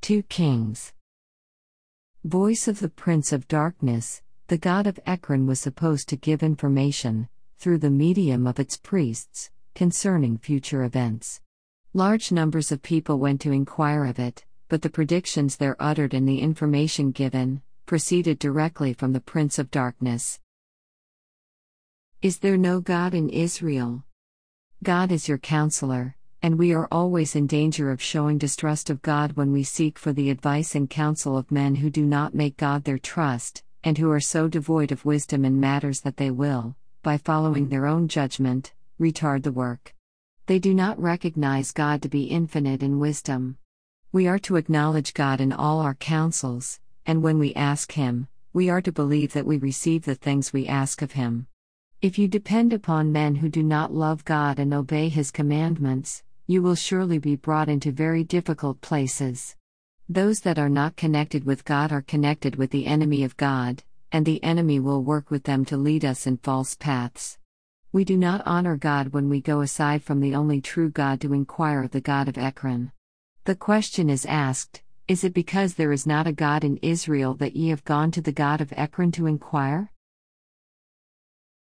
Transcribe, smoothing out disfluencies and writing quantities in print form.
2 Kings. Voice of the Prince of Darkness. The god of Ekron was supposed to give information, through the medium of its priests, concerning future events. Large numbers of people went to inquire of it, but the predictions there uttered and the information given, proceeded directly from the Prince of Darkness. Is there no God in Israel? God is your counselor, and we are always in danger of showing distrust of God when we seek for the advice and counsel of men who do not make God their trust, and who are so devoid of wisdom in matters that they will, by following their own judgment, retard the work. They do not recognize God to be infinite in wisdom. We are to acknowledge God in all our counsels, and when we ask Him, we are to believe that we receive the things we ask of Him. If you depend upon men who do not love God and obey His commandments, you will surely be brought into very difficult places. Those that are not connected with God are connected with the enemy of God, and the enemy will work with them to lead us in false paths. We do not honor God when we go aside from the only true God to inquire of the God of Ekron. The question is asked, is it because there is not a God in Israel that ye have gone to the God of Ekron to inquire?